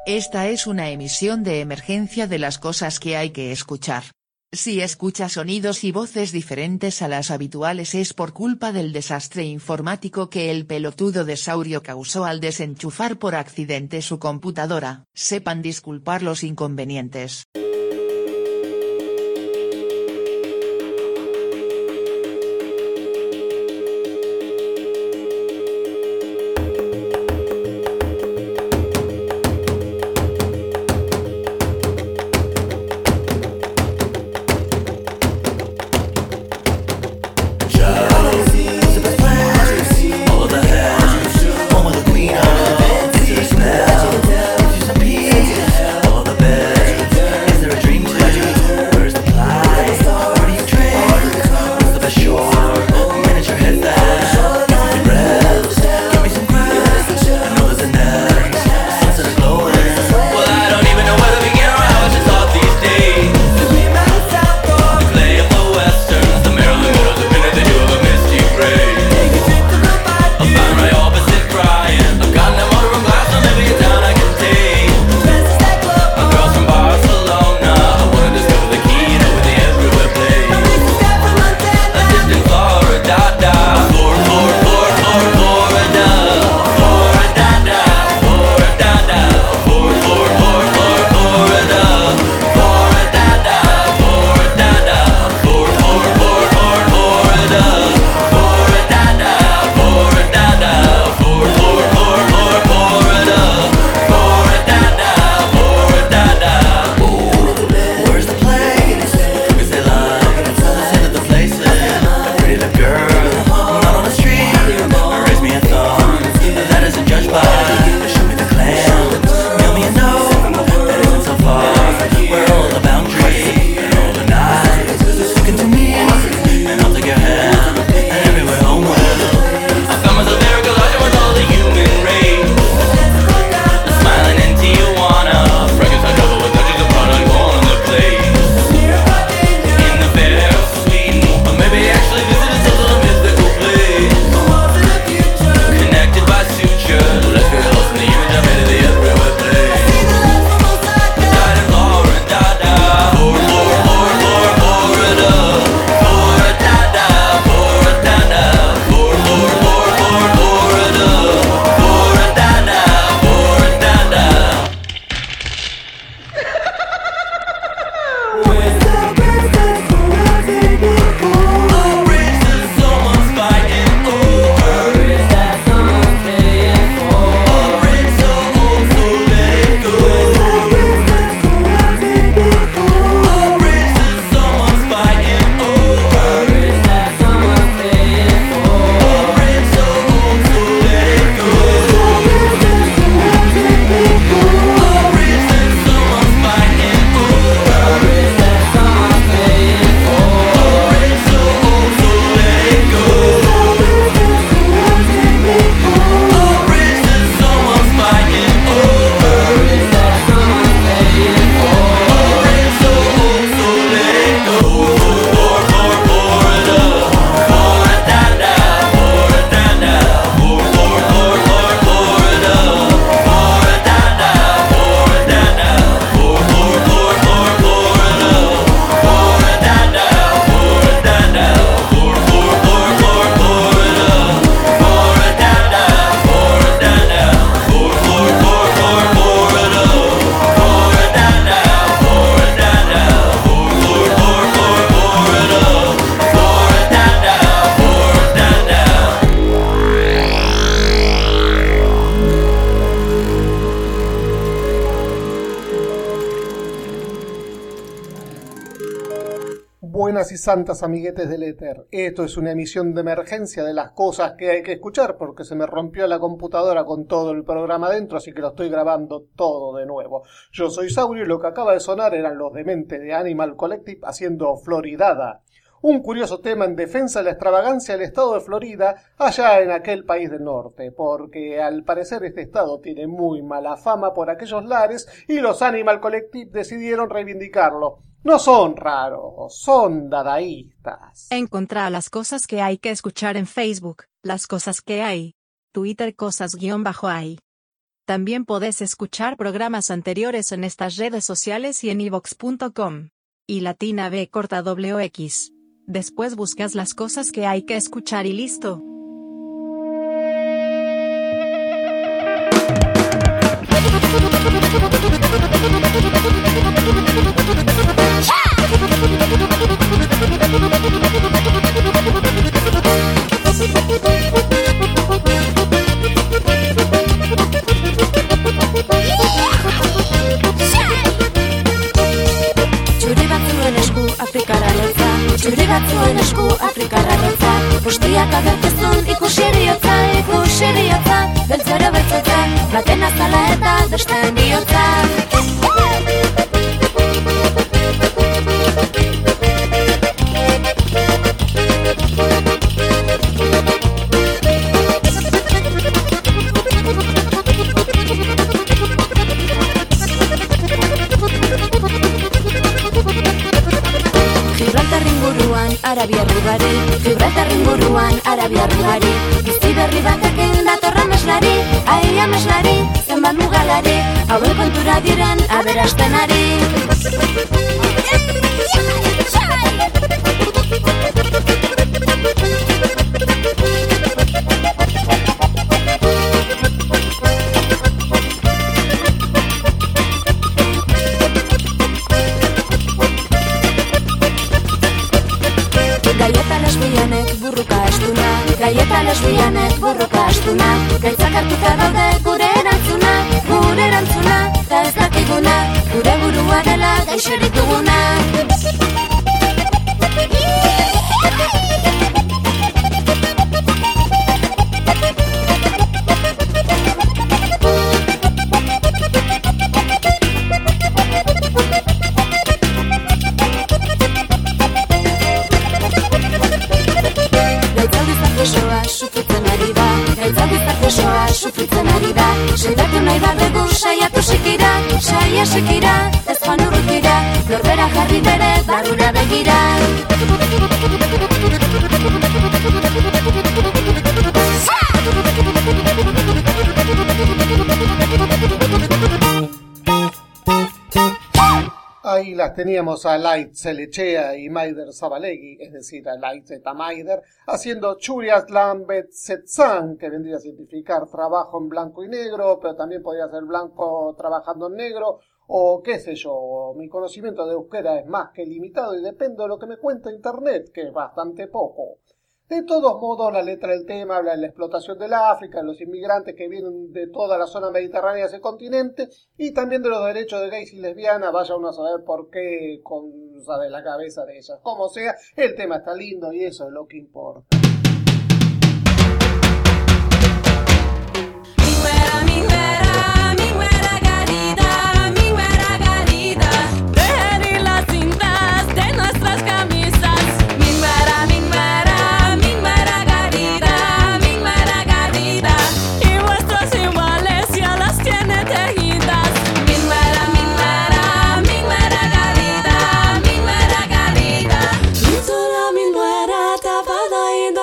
Esta es una emisión de emergencia de las cosas que hay que escuchar. Si escucha sonidos y voces diferentes a las habituales es por culpa del desastre informático que el pelotudo de Saurio causó al desenchufar por accidente su computadora. Sepan disculpar los inconvenientes. Buenas y santas amiguetes del éter. Esto es una emisión de emergencia de las cosas que hay que escuchar porque se me rompió la computadora con todo el programa adentro, así que lo estoy grabando todo de nuevo. Yo soy Saurio y lo que acaba de sonar eran los dementes de Animal Collective haciendo Floridada. Un curioso tema en defensa de la extravagancia del estado de Florida allá en aquel país del norte, porque al parecer este estado tiene muy mala fama por aquellos lares y los Animal Collective decidieron reivindicarlo. No son raros, son dadaístas. Encontrá las cosas que hay que escuchar en Facebook, las cosas que hay. Twitter cosas-hay. También podés escuchar programas anteriores en estas redes sociales y en ivox.com. Y latina B corta WX. Después buscas las cosas que hay que escuchar y listo. Txuri batzuen esku Afrikarra lotza, postiak agertezun ikusiriotza, beltzero beltzotza, baten azala eta besteen bihotza. Gibraltarren buruan Arabia rugari, bizi berri batekin datorra meslari, aia meslari, zenbat mugalari, hauen kontura diren aberastenari. Gaieta lesbianek burruka astuna, gaitzak hartuta daude gure erantzuna, eta ez dakiguna, gure burua dela gaixorik duguna. Saiatu nahi badegu, saiatu sekira, ez joan urrutira, norbera jarri bere barrura begira. Ahí las teníamos a Light Selechea y Maider Zabalegui, es decir, a Light eta Maider, haciendo Churias Lambet Setzan, que vendría a significar trabajo en blanco y negro, pero también podría ser blanco trabajando en negro, o qué sé yo, mi conocimiento de euskera es más que limitado y depende de lo que me cuenta internet, que es bastante poco. De todos modos, la letra del tema habla de la explotación del África, de los inmigrantes que vienen de toda la zona mediterránea de ese continente, y también de los derechos de gays y lesbianas, vaya uno a saber por qué, cosa de la cabeza de ellas. Como sea, el tema está lindo y eso es lo que importa. Minduera,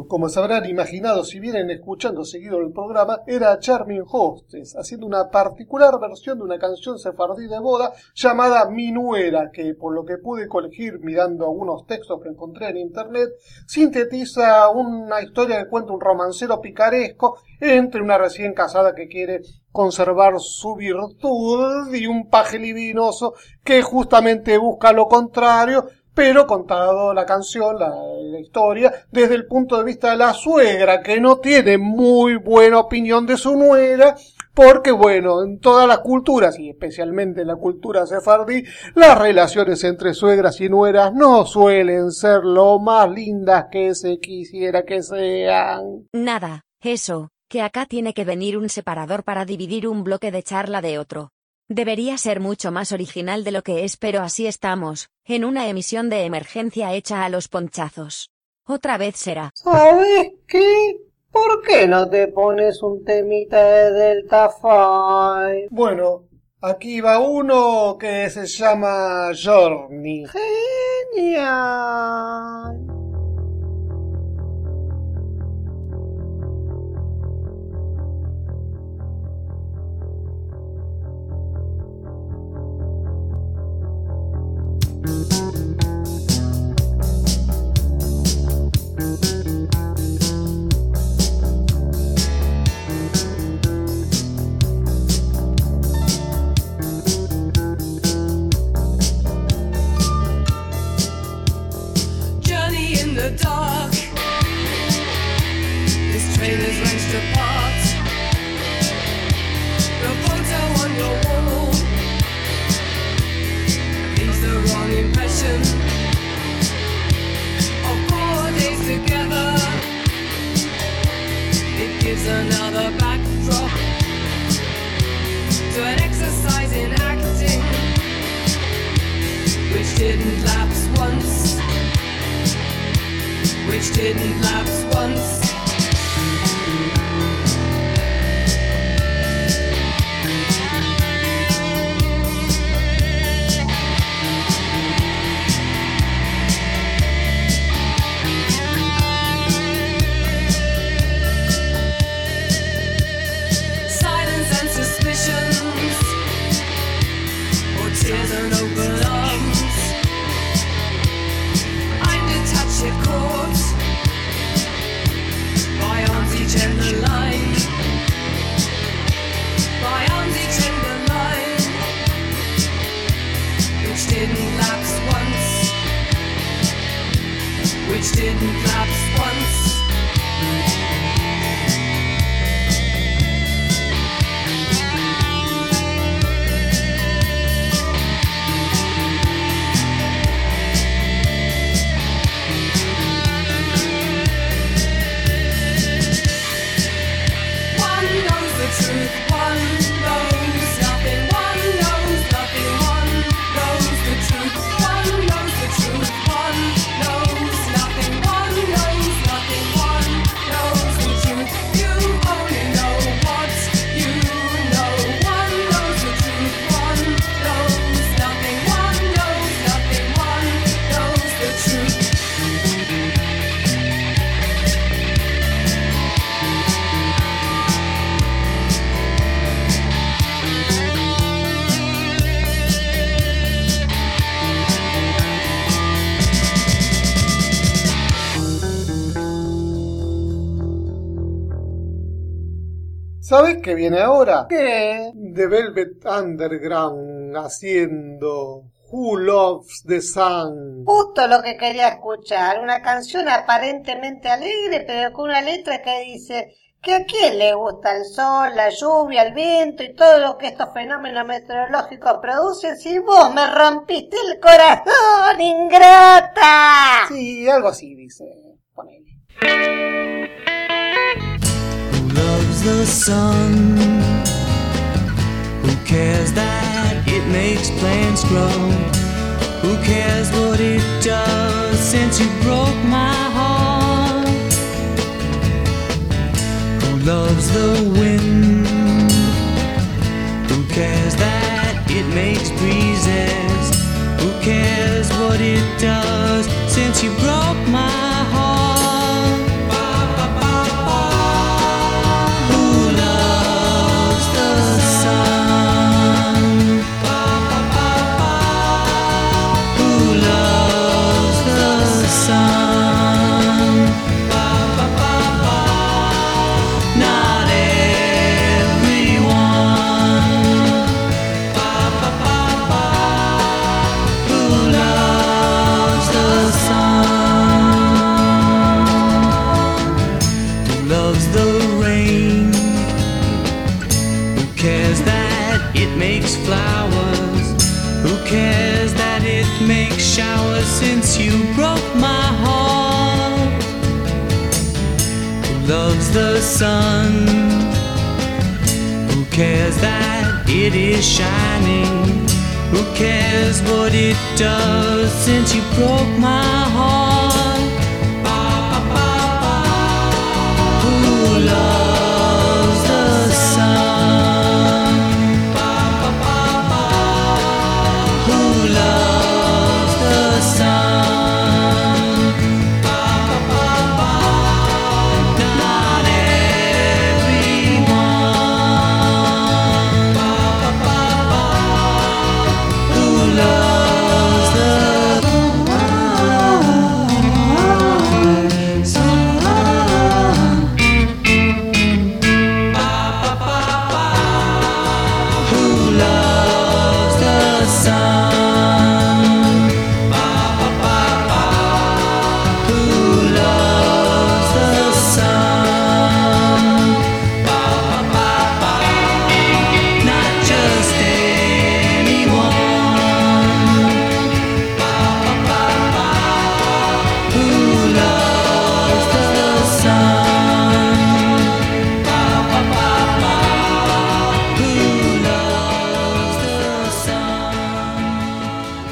como se habrán imaginado si vienen escuchando seguido el programa, era Charming Hostess, haciendo una particular versión de una canción sefardí de boda llamada Mi Nuera, que por lo que pude colegir mirando algunos textos que encontré en internet, sintetiza una historia que cuenta un romancero picaresco entre una recién casada que quiere conservar su virtud y un paje libidinoso que justamente busca lo contrario, pero contado la canción, la historia, desde el punto de vista de la suegra, que no tiene muy buena opinión de su nuera, porque bueno, en todas las culturas, y especialmente en la cultura sefardí, las relaciones entre suegras y nueras no suelen ser lo más lindas que se quisiera que sean. Nada, eso, que acá tiene que venir un separador para dividir un bloque de charla de otro. Debería ser mucho más original de lo que es, pero así estamos, en una emisión de emergencia hecha a los ponchazos. Otra vez será. ¿Sabes qué? ¿Por qué no te pones un temita de Delta Five? Bueno, aquí va uno que se llama Journey. Genial. Journey in the dark. This train is wrenched apart. The photo on your wall leaves the wrong impression of 4 days together. It gives another backdrop to an exercise in acting, which didn't lapse once. Which didn't lapse once. Silence and suspicions, or tears and open arms. I'm detached yet caught by arms each end the line. By arms each end the line, which didn't lapse once. Which didn't lapse once. ¿Sabes qué viene ahora? ¿Qué? The Velvet Underground haciendo Who Loves the Sun. Justo lo que quería escuchar, una canción aparentemente alegre, pero con una letra que dice que a quién le gusta el sol, la lluvia, el viento y todo lo que estos fenómenos meteorológicos producen si vos me rompiste el corazón, ingrata. Sí, algo así dice, ponele. Loves the sun. Who cares that it makes plants grow? Who cares what it does since you broke my heart? Who loves the wind? Who cares that it makes breezes? Who cares what it does since you broke my heart? Who cares that it makes showers since you broke my heart? Who loves the sun? Who cares that it is shining? Who cares what it does since you broke my heart? Who loves the sun? Who loves the sun? Not everyone. Who loves the sun? Who loves the sun? Who loves the sun? Not just anyone. Who loves the sun? Who loves the sun?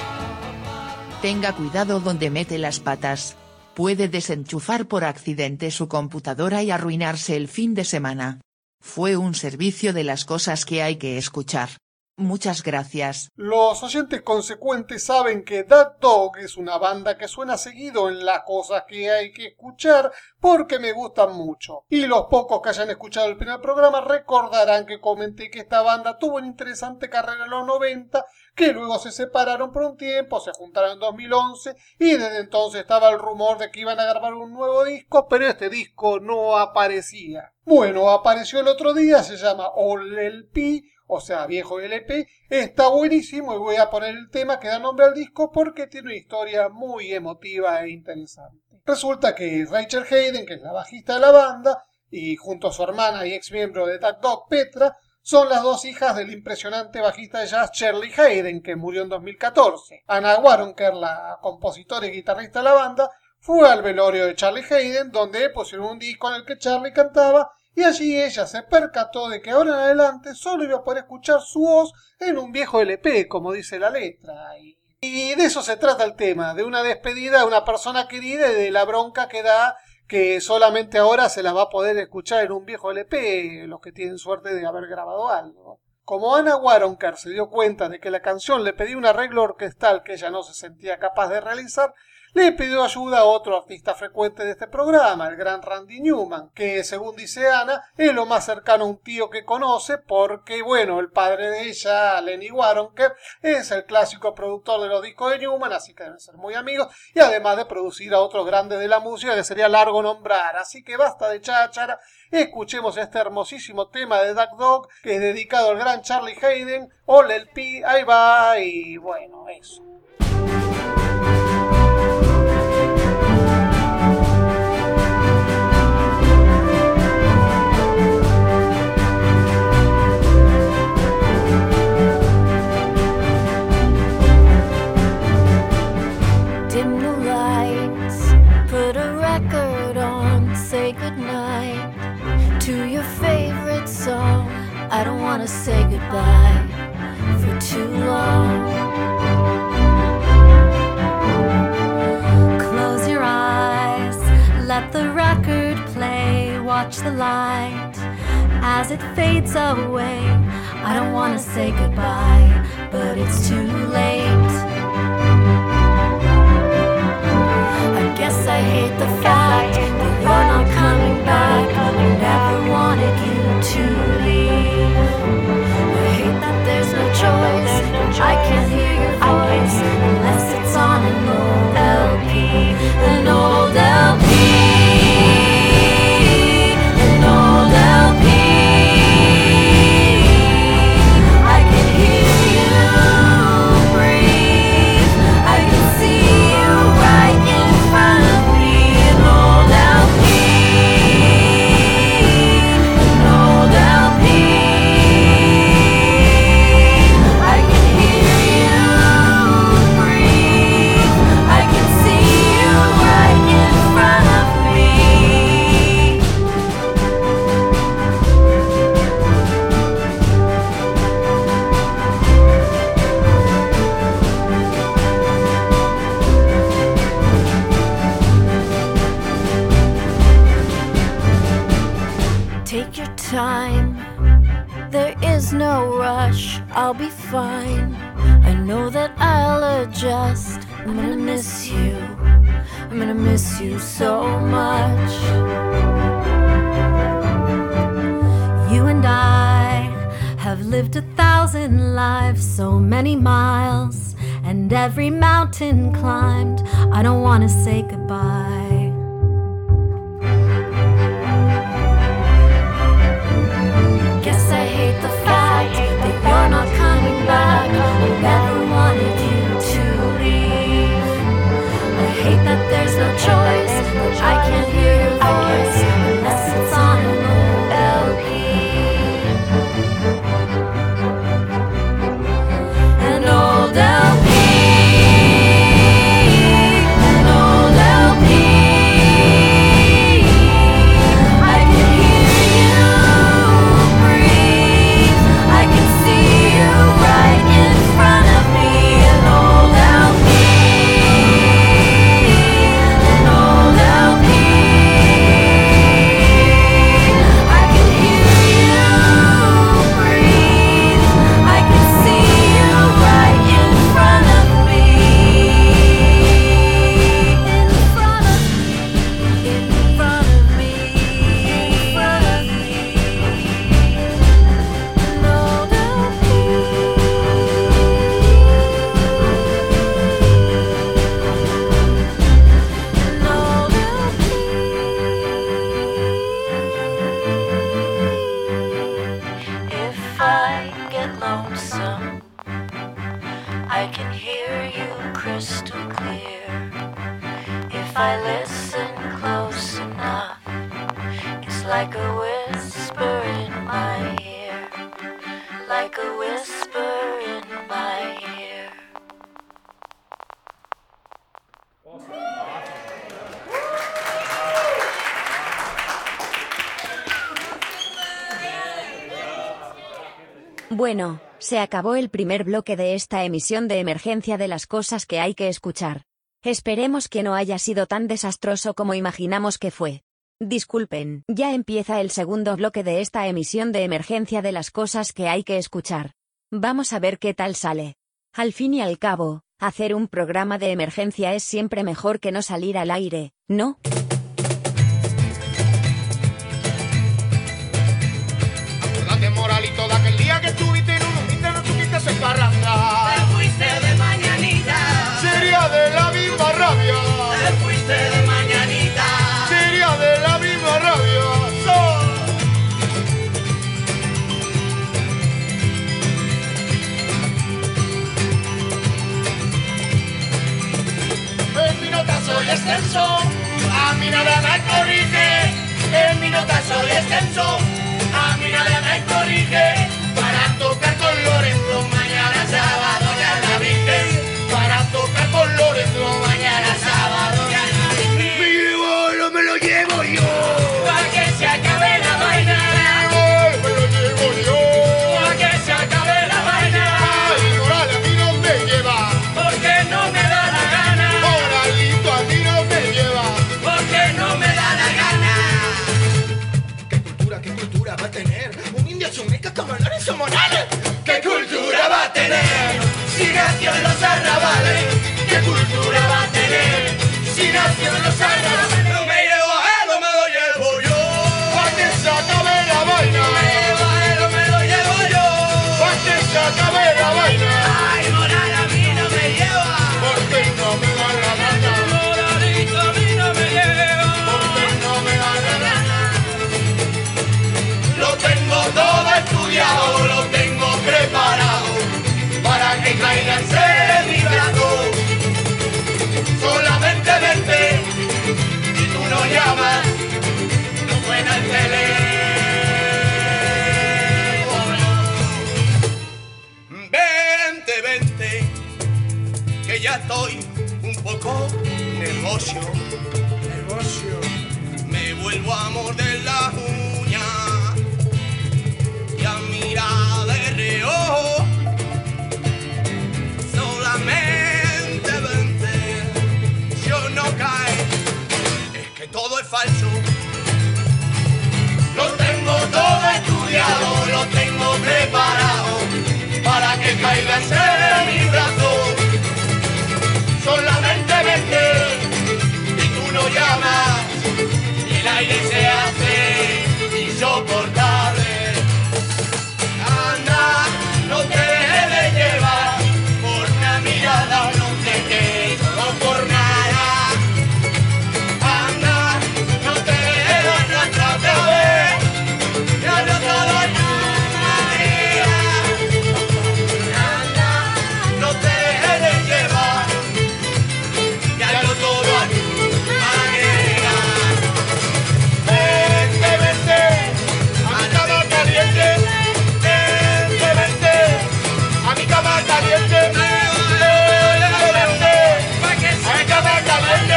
Tenga cuidado donde mete las patas. Puede desenchufar por accidente su computadora y arruinarse el fin de semana. Fue un servicio de las cosas que hay que escuchar. Muchas gracias. Los oyentes consecuentes saben que That Dog es una banda que suena seguido en las cosas que hay que escuchar porque me gustan mucho. Y los pocos que hayan escuchado el primer programa recordarán que comenté que esta banda tuvo una interesante carrera en los 90, que luego se separaron por un tiempo, se juntaron en 2011 y desde entonces estaba el rumor de que iban a grabar un nuevo disco, pero este disco no aparecía. Bueno, apareció el otro día, se llama All LP, o sea, viejo LP, está buenísimo y voy a poner el tema que da nombre al disco porque tiene una historia muy emotiva e interesante. Resulta que Rachel Hayden, que es la bajista de la banda, y junto a su hermana y ex miembro de That Dog, Petra, son las dos hijas del impresionante bajista de jazz Charlie Hayden, que murió en 2014. Anna Waronker, la compositora y guitarrista de la banda, fue al velorio de Charlie Hayden, donde pusieron un disco en el que Charlie cantaba, y allí ella se percató de que ahora en adelante solo iba a poder escuchar su voz en un viejo LP, como dice la letra. Y de eso se trata el tema, de una despedida de una persona querida y de la bronca que da que solamente ahora se la va a poder escuchar en un viejo LP, los que tienen suerte de haber grabado algo. Como Anna Waronker se dio cuenta de que la canción le pedía un arreglo orquestal que ella no se sentía capaz de realizar, le pidió ayuda a otro artista frecuente de este programa, el gran Randy Newman, que según dice Ana, es lo más cercano a un tío que conoce porque, bueno, el padre de ella, Lenny Waronker, es el clásico productor de los discos de Newman, así que deben ser muy amigos, y además de producir a otros grandes de la música que sería largo nombrar, así que basta de cháchara, escuchemos este hermosísimo tema de That Dog, que es dedicado al gran Charlie Hayden, All LP, ahí va, y bueno, eso. Dim the lights, put a record on, say goodnight to your favorite song. I don't wanna say goodbye for too long. Close your eyes, let the record play, watch the light as it fades away. I don't wanna say goodbye, but it's too late. I guess I hate the fact that you're not coming back. I never wanted you to leave. I hate that there's no choice. I can't hear your voice unless it's on an old LP. An old LP. An old LP. I can hear you breathe. I can see you right in front of me. An old LP. I'll be fine. I know that I'll adjust. I'm gonna miss you. I'm gonna miss you so much. You and I have lived 1,000 lives, so many miles, and every mountain climbed. I don't wanna say goodbye. Guess I hate the fact that you're not coming back. I never wanted you to leave. I hate that there's no choice, but I can't hear your voice unless it's on an old LP. An old LP. An old LP. I can hear you breathe. I can see you right in front of me. An old LP. An old LP. I can hear you breathe. I can see you right in front of me. In front of me. In front of me. In front of me. An old LP. An old LP. If I get lonesome, I can hear you crystal clear. If I listen close enough, it's like a whisper in my ear. Like a whisper in my ear. Bueno, se acabó el primer bloque de esta emisión de emergencia de las cosas que hay que escuchar. Esperemos que no haya sido tan desastroso como imaginamos que fue. Disculpen, ya empieza el segundo bloque de esta emisión de emergencia de las cosas que hay que escuchar. Vamos a ver qué tal sale. Al fin y al cabo, hacer un programa de emergencia es siempre mejor que no salir al aire, ¿no? Acordate, Moralito, de aquel día que estuviste en un humilde, no tuviste ese parranda. Te fuiste de mañanita. Sería de la misma rabia. Te fuiste de mañanita. Sería de la misma rabia. El minotazo y extenso, a mí nada me corrige. El minotazo y extenso, a mí nada me corrige. Para tocar con Lorenzo mañana sábado ya la Virgen. Para tocar con Lorenzo mañana sábado ya la Virgen. Me llevo, no me lo llevo yo. Para que se acabe la vaina. Me lo llevo yo. Para que se acabe la vaina. Ay, Moral, a mí no me lleva. Porque no me da la gana. Moralito, a mí no me lleva. Porque no me da la gana. ¿Qué cultura va a tener? Un indio chumeca como Lorenzo Morales. ¿Qué cultura va a tener? Si nació en los arrabales. ¿Qué cultura va a tener? Si nació en los arrabales. No me llevo a él, no me lo llevo yo. Pa' que se acabe la vaina. No me llevo a él, no me lo llevo yo. Pa' que se acabe la vaina. Ay, Moral, a mí no me lleva. Porque no me da la gana. Moralito, a mí no me lleva. Porque no me da la gana. Lo tengo todo estudiado, lo tengo preparado para que caiga en mi plato. Solamente vente y tú no llamas, no suena el teléfono. Vente, que ya estoy un poco negocio. Me vuelvo a morder las uñas y a mirar de reojo. Solamente vente, yo no cae, es que todo es falso. Lo tengo todo estudiado, lo tengo preparado para que caigas en mi brazo. Solamente vente y tú no llamas y el aire se hace insoportable. Anda, no te dejes de llevar por una mirada, no te quedes todo por nada. Anda, no te dejes de arrastrar otra vez, ya no todo es manera. Anda, no te dejes de llevar, ya no todo a tu manera. Vente, vente, a mi cama caliente. Vente, vente, a mi cama caliente. Vente, vente, a mi cama caliente.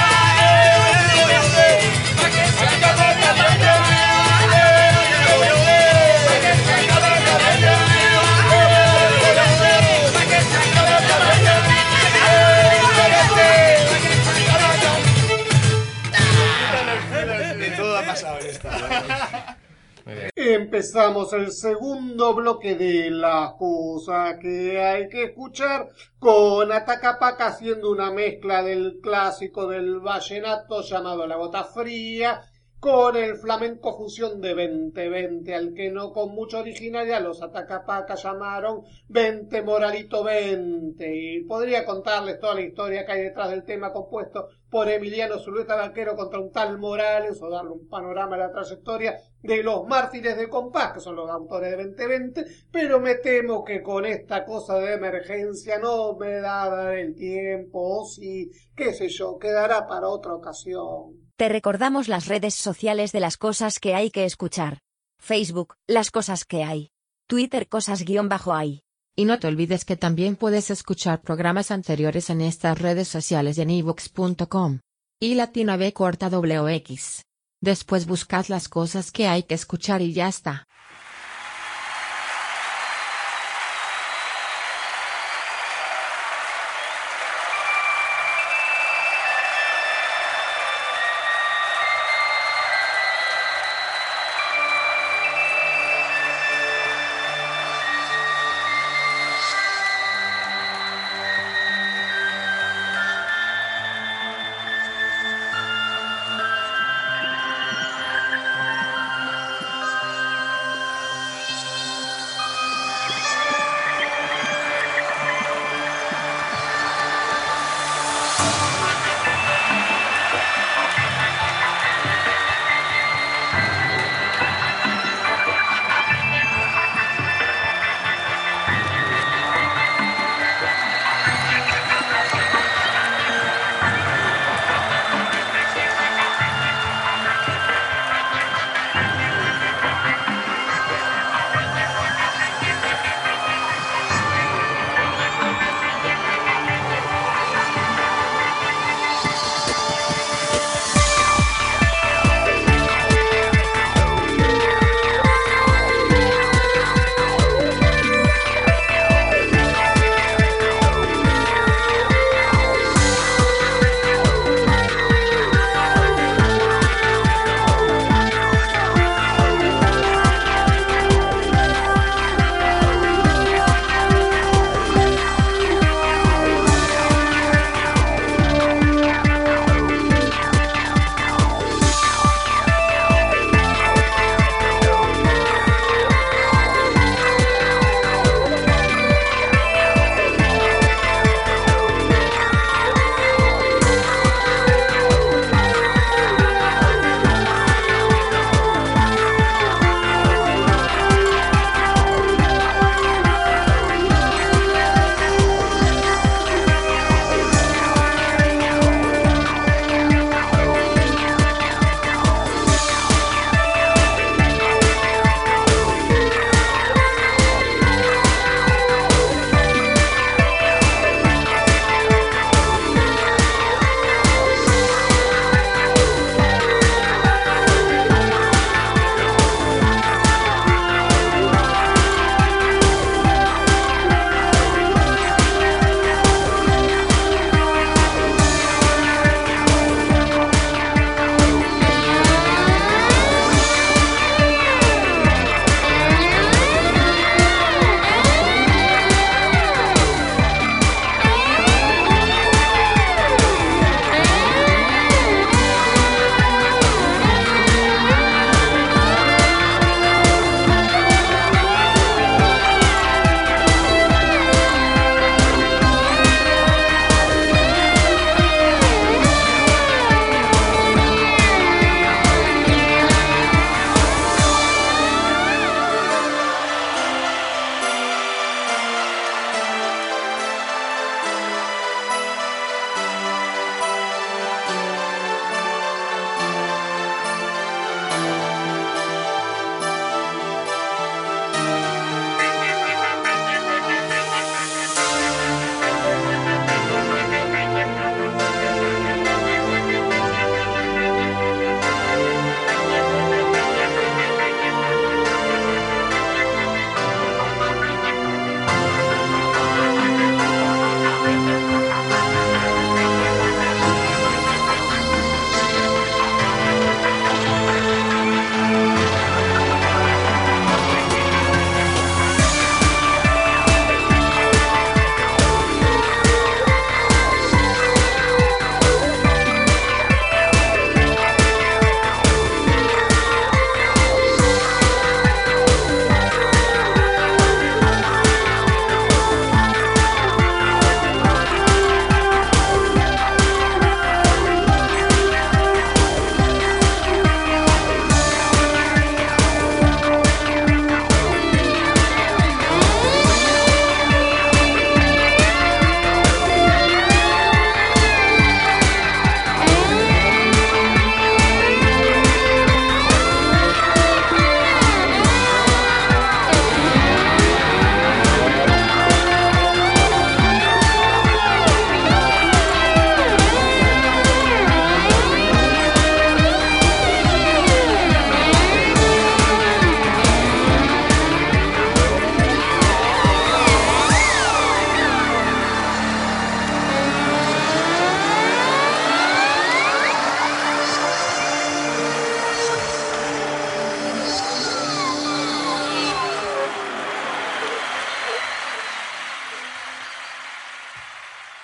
De todo ha pasado en esta. Empezamos el segundo bloque de las cosas que hay que escuchar con Atacapaca haciendo una mezcla del clásico del vallenato llamado La Gota Fría con el flamenco fusión de 2020, al que no con mucha originalidad los Atacapaca llamaron 20 Moralito 20. Y podría contarles toda la historia que hay detrás del tema compuesto por Emiliano Zulueta Vaquero contra un tal Morales, o darle un panorama de la trayectoria de los mártires de compás, que son los autores de 2020, pero me temo que con esta cosa de emergencia no me da a dar el tiempo, o si, qué sé yo, quedará para otra ocasión. Te recordamos las redes sociales de las cosas que hay que escuchar. Facebook, las cosas que hay. Twitter, cosas_hay. Y no te olvides que también puedes escuchar programas anteriores en estas redes sociales y en iVoox.com. Y Latina B corta WX. Después buscad las cosas que hay que escuchar y ya está.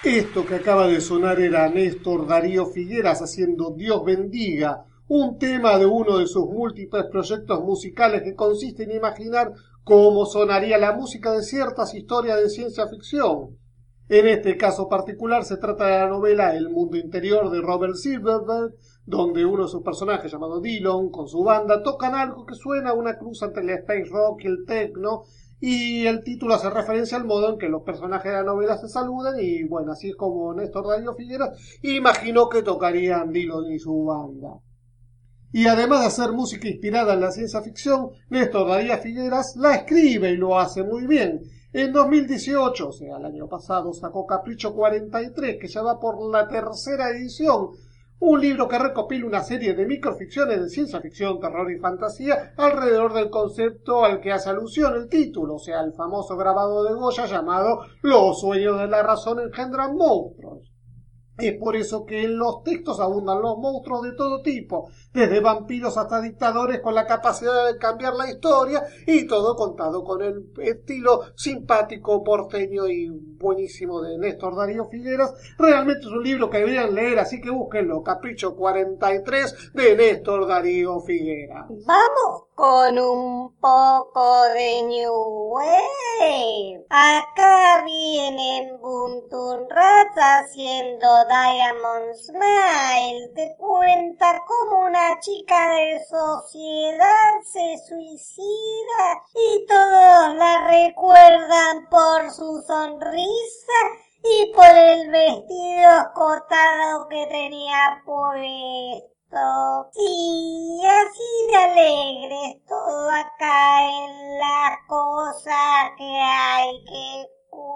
Esto que acaba de sonar era Néstor Darío Figueras haciendo Dios bendiga, un tema de uno de sus múltiples proyectos musicales que consiste en imaginar cómo sonaría la música de ciertas historias de ciencia ficción. En este caso particular se trata de la novela El mundo interior de Robert Silverberg, donde uno de sus personajes, llamado Dillon, con su banda, tocan algo que suena a una cruz entre el space rock y el techno, y el título hace referencia al modo en que los personajes de la novela se saludan, y bueno, así es como Néstor Darío Figueras imaginó que tocarían Dillon y su banda. Y además de hacer música inspirada en la ciencia ficción, Néstor Darío Figueras la escribe y lo hace muy bien. En 2018, o sea, el año pasado, sacó Capricho 43, que ya va por la tercera edición. Un libro que recopila una serie de microficciones de ciencia ficción, terror y fantasía alrededor del concepto al que hace alusión el título, o sea, el famoso grabado de Goya llamado Los sueños de la razón engendran monstruos. Es por eso que en los textos abundan los monstruos de todo tipo, desde vampiros hasta dictadores con la capacidad de cambiar la historia, y todo contado con el estilo simpático, porteño y buenísimo de Néstor Darío Figueras. Realmente es un libro que deberían leer, así que búsquenlo, Capricho 43 de Néstor Darío Figueras. Vamos con un poco de New Wave. Acá vienen Buntun Rats haciendo Diamond Smile. Te cuenta cómo una chica de sociedad se suicida y todos la recuerdan por su sonrisa y por el vestido escotado que tenía puesto. Sí, así de alegre es todo acá en las cosas que hay que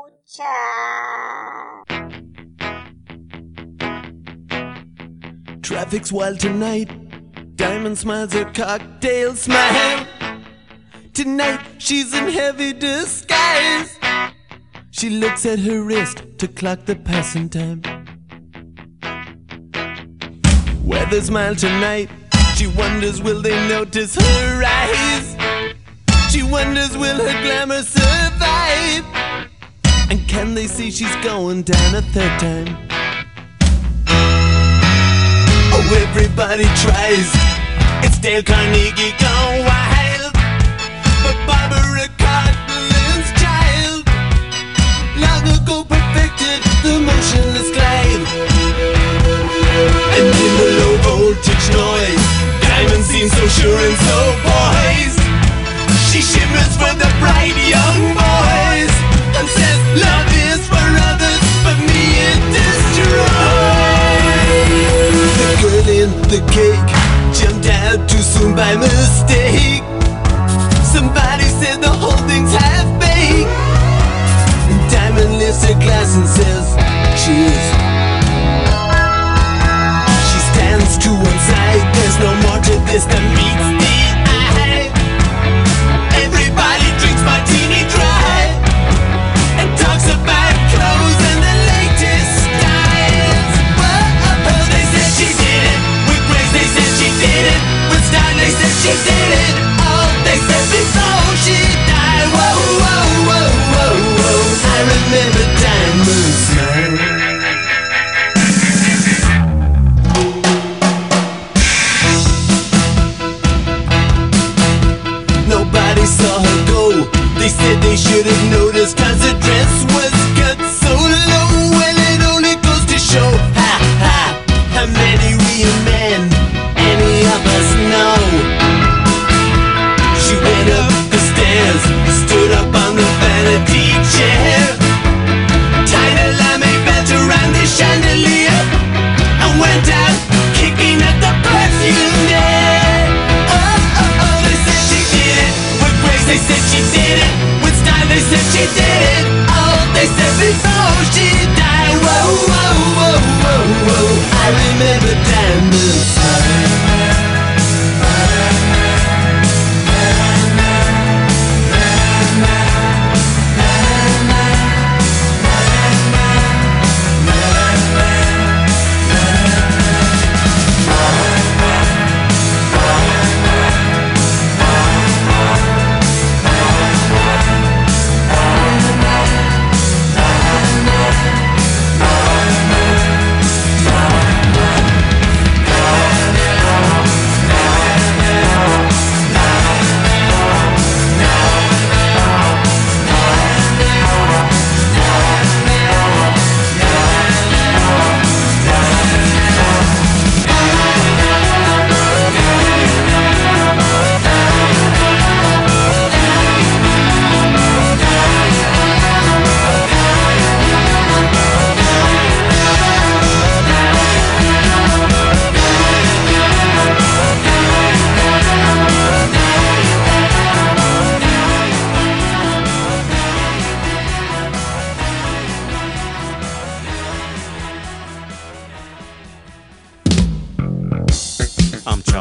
escuchar. Traffic's wild tonight. Diamond smiles her cocktail smile. Tonight she's in heavy disguise. She looks at her wrist to clock the passing time. Weather's mild tonight. She wonders, will they notice her eyes? She wonders, will her glamour survive? And can they see she's going down a third time? Oh, everybody tries. It's Dale Carnegie gone wild. But Barbara Cartland's child long ago perfected the motionless glide. And in the low voltage noise, Diamond seems so sure and so poised. She shimmers for the bright young boys and says, love is for others, but me it destroys. The girl in the cake jumped out too soon by mistake.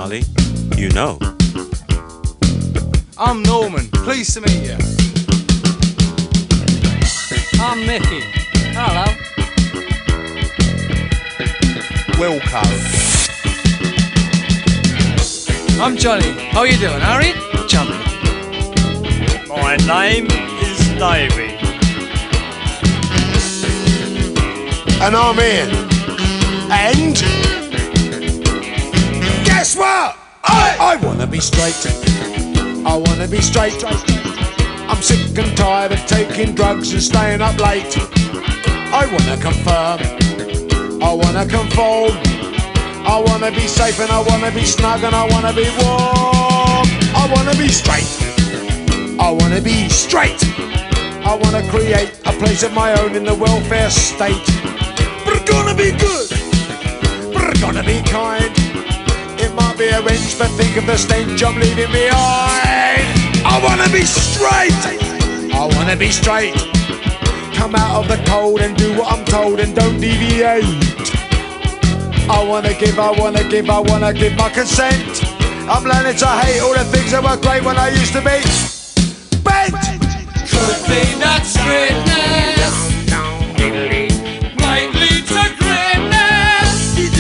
Charlie. You know. I'm Norman. Pleased to meet you. I'm Mickey. Hello. Wilco. I'm Johnny. How you doing, Harry? Jumping. My name is Davey. And I'm Ian. And guess what? I wanna be straight. I wanna be straight. I'm sick and tired of taking drugs and staying up late. I wanna confirm. I wanna conform. I wanna be safe and I wanna be snug and I wanna be warm. I wanna be straight. I wanna be straight. I wanna create a place of my own in the welfare state. But it's gonna be good. But it's gonna be kind. It might be a wrench, but think of the stench I'm leaving behind. I wanna be straight. I wanna be straight. Come out of the cold and do what I'm told and don't deviate. I wanna give, I wanna give, I wanna give my consent. I'm learning to hate all the things that were great when I used to be bent. Could be that straightness might lead to greatness.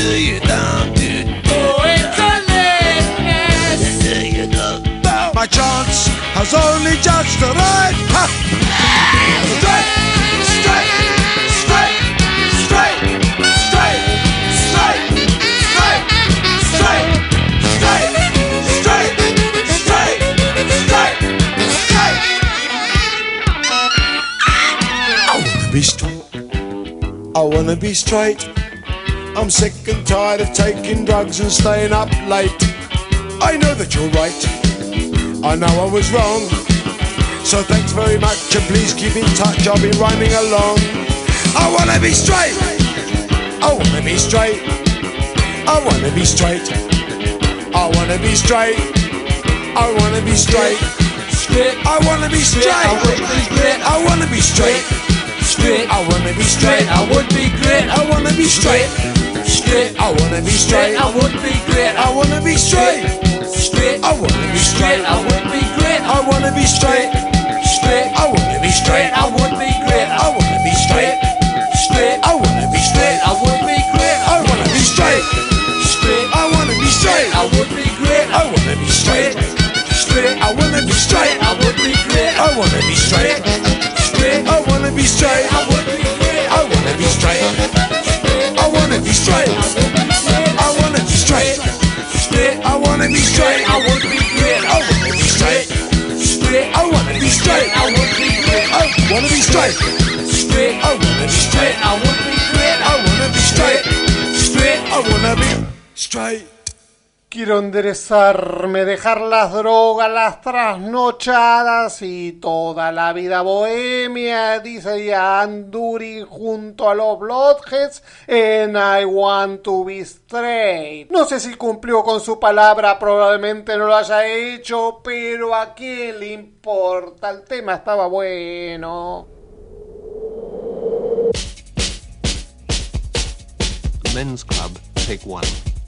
Oh, it's a lateness. My chance has only just arrived. Ha! Straight, straight, straight, straight, straight, straight, straight, straight, straight, straight, straight, straight, straight. I wanna be straight. I wanna be straight. I'm sick and tired of taking drugs and staying up late. I know that you're right. I know I was wrong. So thanks very much and please keep in touch. I'll be rhyming along. I wanna be straight. I wanna be straight. I wanna be straight. I wanna be straight. I wanna be straight. I wanna be straight. I wanna be straight. I wanna be straight. I would be great. I wanna be straight. I wanna be straight. I would be great. I wanna be straight. I wanna be straight. I would be great. I wanna be straight. I wanna be straight. I would be great. I wanna be straight. I wanna be straight. I would be great. I wanna be straight. I wanna be straight. I would be great. I wanna be straight. I wanna be straight. I would be great. I wanna be straight. I wanna be straight. I would be great. I wanna be straight. I wanna be straight. I wanna be straight. I wanna be straight. I would be great. I wanna be straight. I wanna be straight. I would be great. I wanna be straight. I wanna be straight. I would be great. I wanna be straight. I wanna be straight. Quiero enderezarme, dejar las drogas, las trasnochadas y toda la vida bohemia, dice Ian Dury junto a los Bloodheads en I Want to Be Straight. No sé si cumplió con su palabra, probablemente no lo haya hecho, pero ¿a quién le importa? El tema estaba bueno. Men's Club, take one.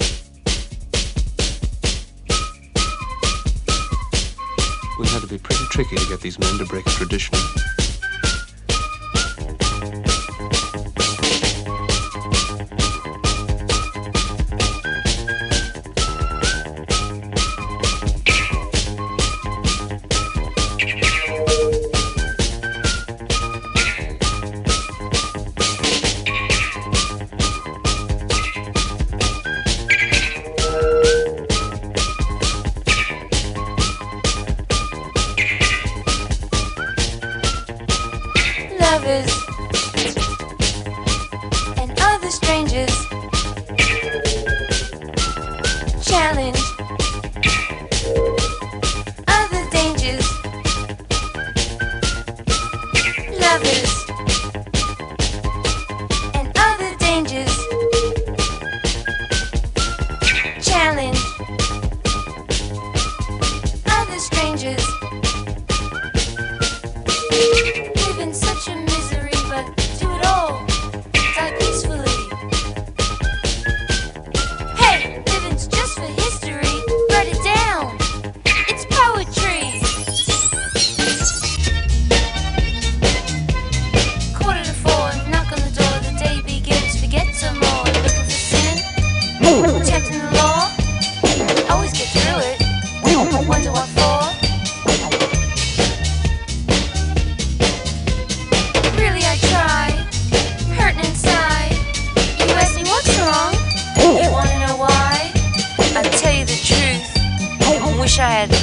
We had to be pretty tricky to get these men to break a tradition.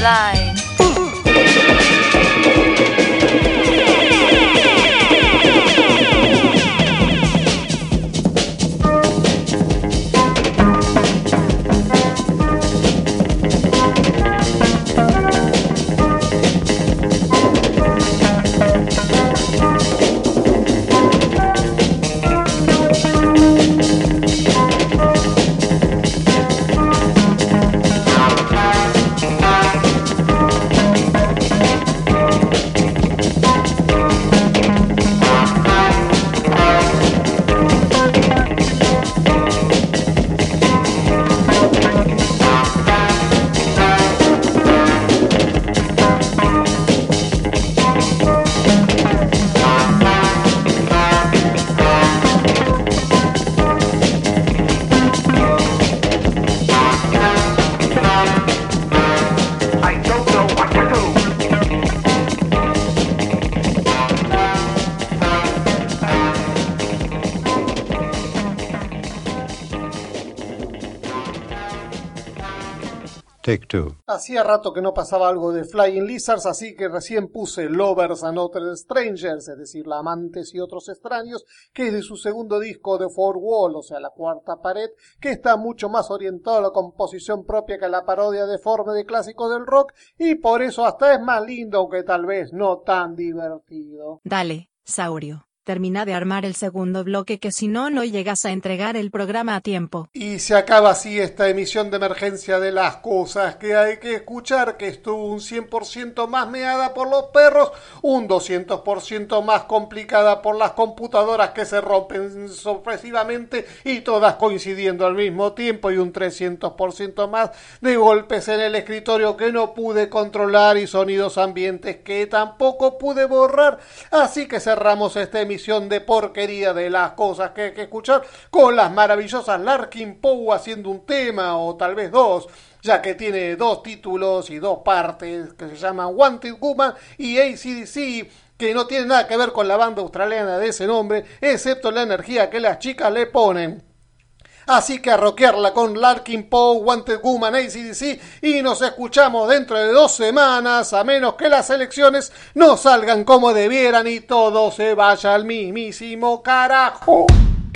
line. Take two. Hacía rato que no pasaba algo de Flying Lizards, así que recién puse Lovers and Other Strangers, es decir, La Amantes y Otros Extraños, que es de su segundo disco de Fourth Wall, o sea, La Cuarta Pared, que está mucho más orientado a la composición propia que a la parodia deforme de clásicos del rock, y por eso hasta es más lindo, aunque tal vez no tan divertido. Dale, Saurio. Termina de armar el segundo bloque que si no, no llegas a entregar el programa a tiempo. Y se acaba así esta emisión de emergencia de Las Cosas que hay que escuchar, que estuvo un 100% más meada por los perros, un 200% más complicada por las computadoras que se rompen sorpresivamente y todas coincidiendo al mismo tiempo, y un 300% más de golpes en el escritorio que no pude controlar y sonidos ambientes que tampoco pude borrar. Así que cerramos esta emisión de porquería de Las Cosas que hay que escuchar con las maravillosas Larkin Poe haciendo un tema o tal vez dos, ya que tiene dos títulos y dos partes que se llaman Wanted Woman y AC/DC, que no tiene nada que ver con la banda australiana de ese nombre, excepto la energía que las chicas le ponen. Así que a rockearla con Larkin Poe, Wanted Woman, AC/DC, y nos escuchamos dentro de 2 semanas, a menos que las elecciones no salgan como debieran y todo se vaya al mismísimo carajo.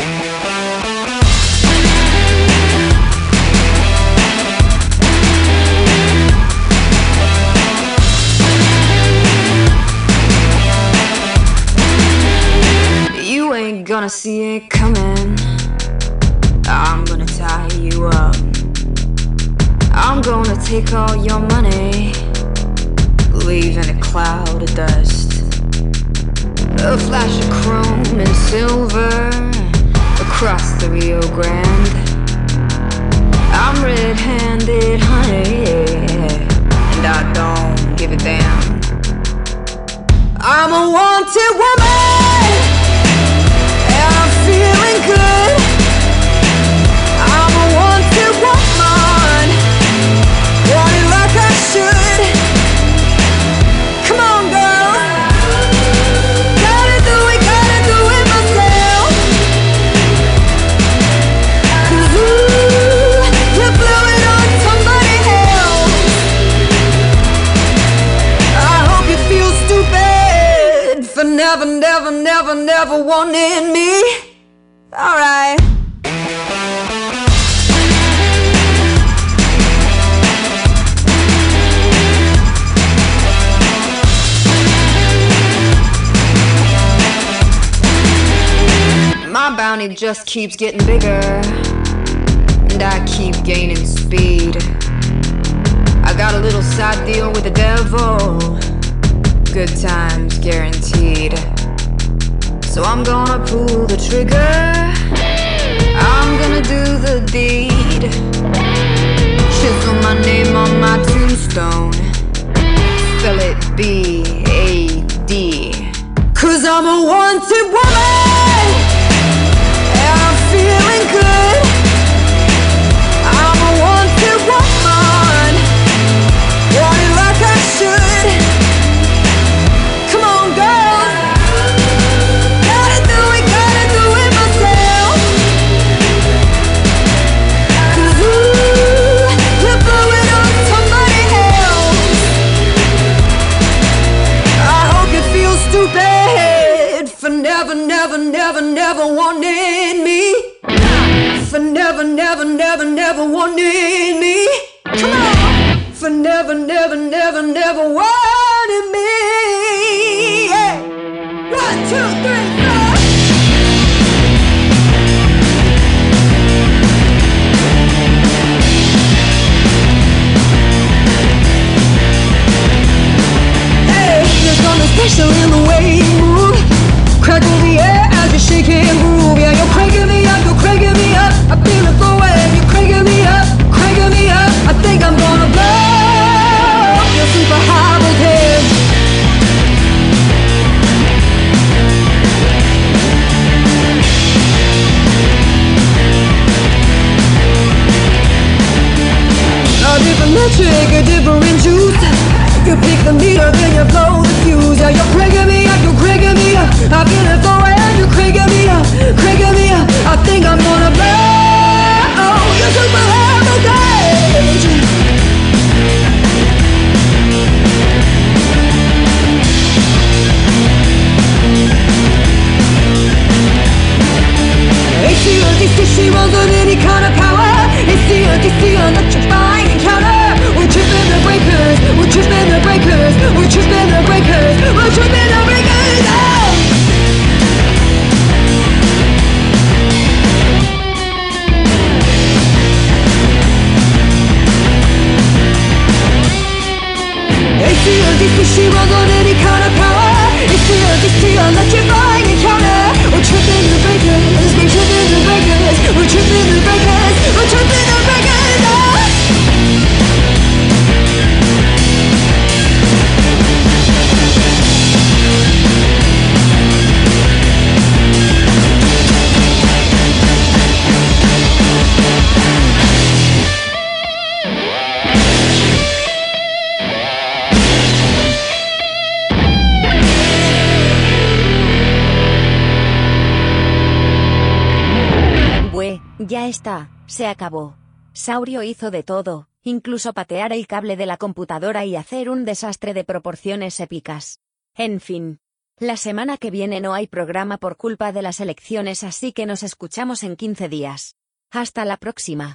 You ain't gonna see it coming. I'm gonna tie you up. I'm gonna take all your money, leaving a cloud of dust. A flash of chrome and silver across the Rio Grande. I'm red-handed, honey, and I don't give a damn. I'm a wanted woman, and I'm feeling good. I'm a wanted woman, wanted like I should. Come on, girl, gotta do it myself. 'Cause ooh, you blew it on somebody else. I hope you feel stupid for never, never, never, never wanting me. Alright. My bounty just keeps getting bigger, and I keep gaining speed. I got a little side deal with the devil, good times guaranteed. So I'm gonna pull the trigger, I'm gonna do the deed. Chisel my name on my tombstone, spell it B-A-D. 'Cause I'm a wanted woman, and I'm feeling good. I'm a wanted woman, wanted like I should. Come on, girl, gotta do it myself. 'Cause ooh, you blew it on somebody else. never, never wanted me. For never, never, never, never wanted me. Come on. For never, never, never, never wanted me. Yeah. 1, 2, 3, 4. Special in the way you move, crackle the air as you shake and groove. Yeah, you're cranking me up, you're cranking me up. I feel it flowing, you're cranking me up, cranking me up. I think I'm gonna blow your super high voltage. A different metric, a different juice. You pick the meter, then you blow the fuse. Yeah, you're cranking me up, you're cranking me up. I feel it flowing, you're cranking me up, cranking me up. I think I'm gonna blow your super high voltage. AC or DC, she runs on any kind of power. AC or DC, electrifying encounter. We're tripping the breakers, we're tripping the breakers, we're tripping the breakers, we're tripping the breakers, oh! AC or DC, she runs on any kind of power. AC or DC, electrifying encounter. We're tripping the breakers, we're tripping the breakers, we're tripping the breakers, we're tripping the breakers, oh! Ya está, se acabó. Saurio hizo de todo, incluso patear el cable de la computadora y hacer un desastre de proporciones épicas. En fin. La semana que viene no hay programa por culpa de las elecciones, así que nos escuchamos en 15 días. Hasta la próxima.